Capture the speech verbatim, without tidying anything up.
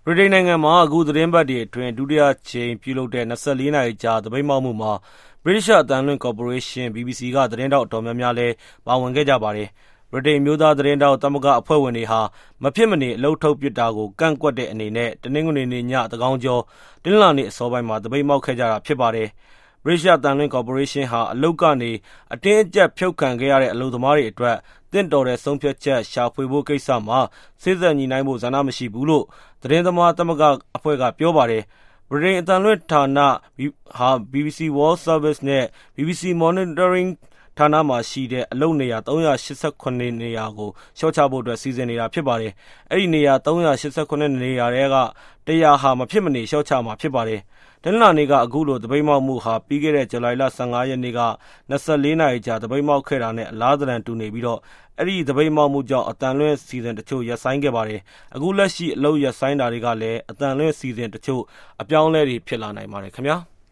ဗြိတိန်နိုင်ငံမှာအခုသတင်းပတ်တွေအတွင်းဒုတိယချိန်ပြုလုပ်တဲ့နှစ်လေးနာရီကြာသပိတ်မှောက်မှုမှာ British အသံလွှင့်ကော်ပိုရေးရှင်း B B C ကသတင်းတောက်အတော်များများလည်းပါဝင်ခဲ့ကြပါတယ်။ ဗြိတိန်မျိုးသားသတင်းတောက်သမဂ္ဂအဖွဲ့ဝင်တွေဟာမဖြစ်မနေအလုပ်ထုတ်ပစ်တာကိုကန့်ကွက်တဲ့အနေနဲ့တနင်္ဂနွေနေ့ညသန်းခေါင်ကျော်တနင်္လာနေ့အစောပိုင်းမှာသပိတ်မှောက်ခဲ့ကြတာဖြစ်ပါတယ်။ British အသံလွှင့်ကော်ပိုရေးရှင်းဟာအလုပ်ကနေအတင်းအကျပ်ဖြုတ်ခံခဲ့ရတဲ့အလုပ်သမားတွေအတွက်သင့်တော်တဲ့ဆုံးဖြတ်ချက်ရှာဖွေဖို့ကိစ္စမှာစေ့စပ်ညှိနှိုင်းဖို့ဆန္ဒမရှိဘူးလို့သတင်းသမားသမဂ္ဂအဖွဲ့ကပြောပါတယ်။ ဗြိတိန်အသံလွှင့်ဌာနဟာ B B C World Service နဲ့ B B C Monitoring ဌာနမှာရှိတဲ့အလုပ်နေရာ၃၈၇နေရာကိုလျှော့ချဖို့အတွက်စီစဉ်နေတာဖြစ်ပါတယ်။ အဲဒီနေရာ၃၈၇နေရာထဲကတရာဟာမဖြစ်မနေလျှော့ချမှာဖြစ်ပါတယ်။ တနင်္လာနေ့ကအခုလိုသပိတ်မှောက်မှုဟာပြီးခဲ့တဲ့ဇူလိုင်လ၁၅ရက်နေ့ကနှစ်လေးနာရီကြာသပိတ်မှောက်ခဲ့တာနဲ့အလားသဏ္ဍာန်တူနေပြီးတော့အဲဒီသပိတ်မှောက်မှုကြောင့်အသံလွှင့်အစီအစဉ်တချို့ရပ်ဆိုင်းခဲ့ပါတယ်။ အခုလက်ရှိအလုပ်ရပ်ဆိုင်းတာတွေကလည်းအသံလွှင့်အစီအစဉ်တချို့အပြောင်းအလဲတွေဖြစ်လာနိုင်ပါတယ်ခင်ဗျာ။